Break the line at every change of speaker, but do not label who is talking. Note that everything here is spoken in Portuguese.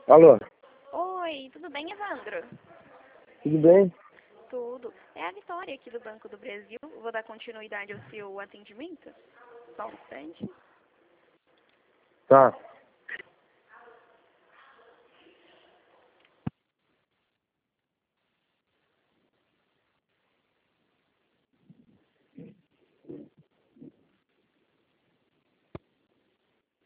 Alô,
Oi, tudo bem, Evandro?
tudo bem?
Tudo. É a Vitória aqui do Banco do Brasil. Vou dar continuidade ao seu atendimento. Só um instante.
Tá.